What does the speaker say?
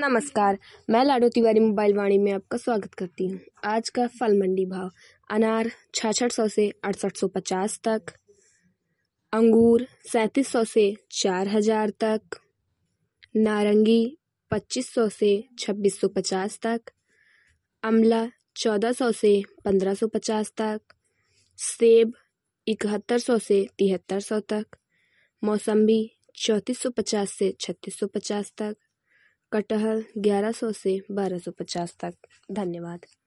नमस्कार, मैं लाडो तिवारी मोबाइल वाणी में आपका स्वागत करती हूँ। आज का फल मंडी भाव: अनार 6600 से 6850 तक, अंगूर 3700 से 4000 तक, नारंगी 2500 से 2650 तक, अमला 1400 से 1550 तक, सेब 7100 से 7300 तक, मौसम्बी 3450 से 3650 तक, कटहल 1100 से 1250 तक। धन्यवाद।